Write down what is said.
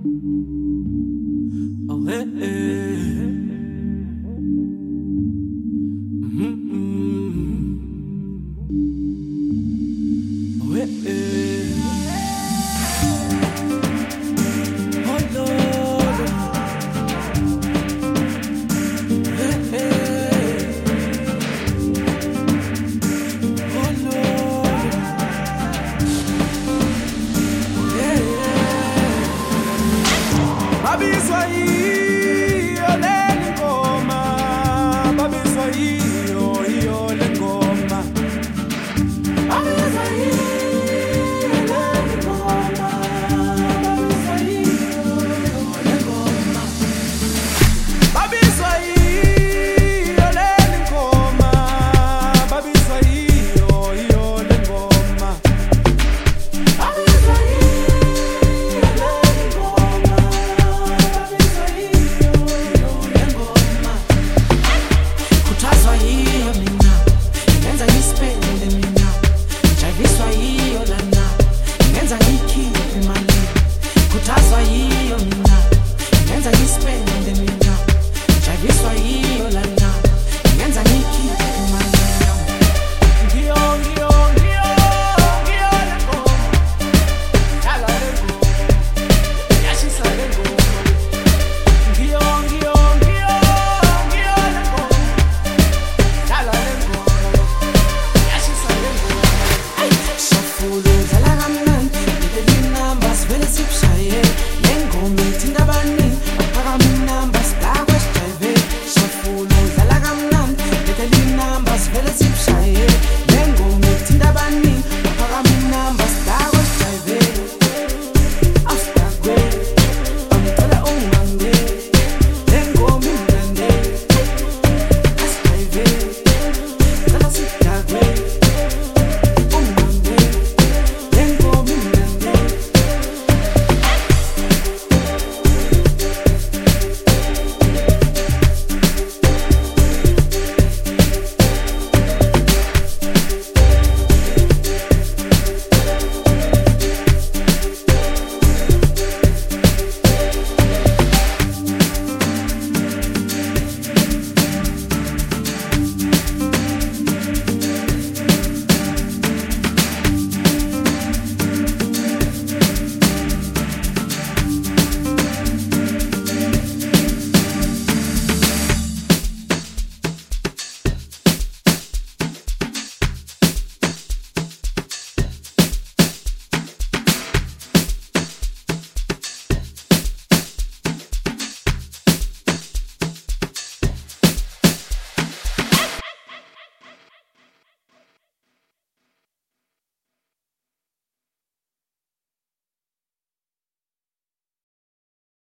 Oh, hey, hey. Oh, hey, hey. Oh, Lord. Hey, hey. Oh, Lord. Yeah, yeah. Babizwa hiyo le ngoma, babizwa hiyo le ngoma. Babizwa hiyo le ngoma, babizwa hiyo le ngoma. Babizwa hiyo le ngoma, babizwa hiyo le ngoma. Babizwa hiyo le ngoma, babizwa hiyo le ngoma. Kutazwa hiyo mina, ingenza ngispende mina. Javiswa hiyo lana, ingenza ngikhiphe imali. Kutazwa hiyo mina, ingenza ngispende mina. Javiswa hiyo lana, ingenza ngikhiphe imali. Ngiyo le ngoma, dlala le ngoma, yashisa le ngoma. Ngiyo le ngoma, dlala le ngoma, yashisa le ngoma. Sofulu dlala kamnandi, bebe linamba sivele sikushaye. Le ngoma ithinta